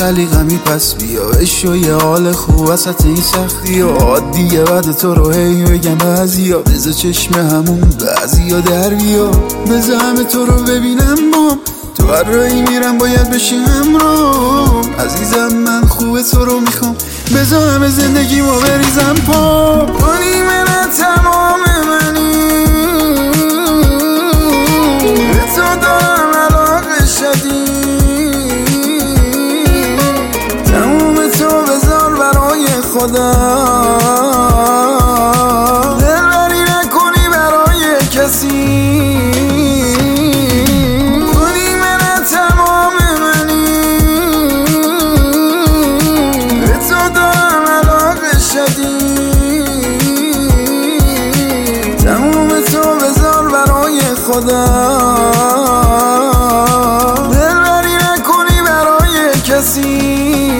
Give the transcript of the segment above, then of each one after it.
سلیقمی پس بیا بشو یه حال خوب وسط این سختی و عادیه بعد تو رو هی بگم بعضیا بذار چشم همون بعضیا در بیا بذار همه تو رو ببینم بام تو هر رایی میرم باید بشی همراهم عزیزم من خوبه تو رو میخوام بذار همه زندگیمو بریزم پا کنی من تمام منی به تو دارم علاقه شدید تموم تو بذار برای خدا دلبری نکنی برای کسی تموم تو بذار برای خدا دلبری نکنی برای کسی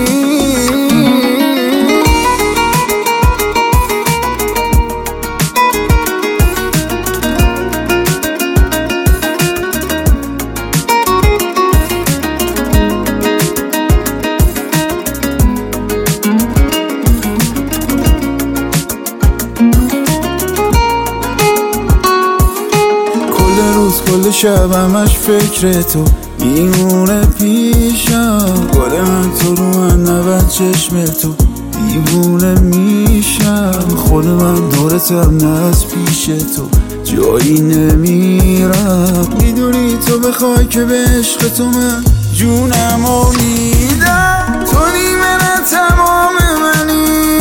کل شب همش فکر تو میمونه پیشم گل من تو رو من نبند چشم تو دیوونه میشم خود من دورتم نه از پیش تو جایی نمیرم میدونی تو بخوای که به عشق تو من جونم و میدم تو نیمه تمام منی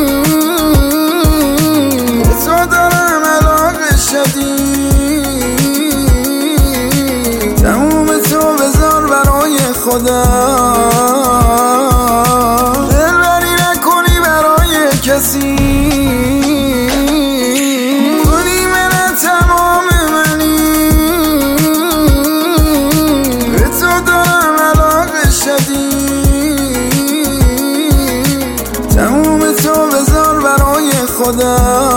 به تو دارم علاقه شدید تموم تو بذار برای خدا دلبری نکنی برای کسی کنی من تمام منی به تو دارم علاقه شدید تموم تو بذار برای خدا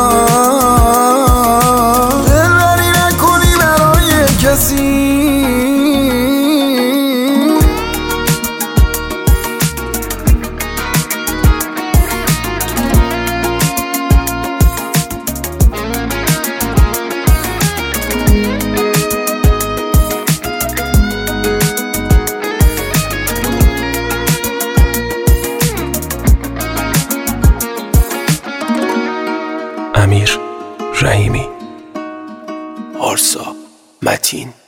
دلبری نکنی برای کسی امیر رحیمی، آرسا متین.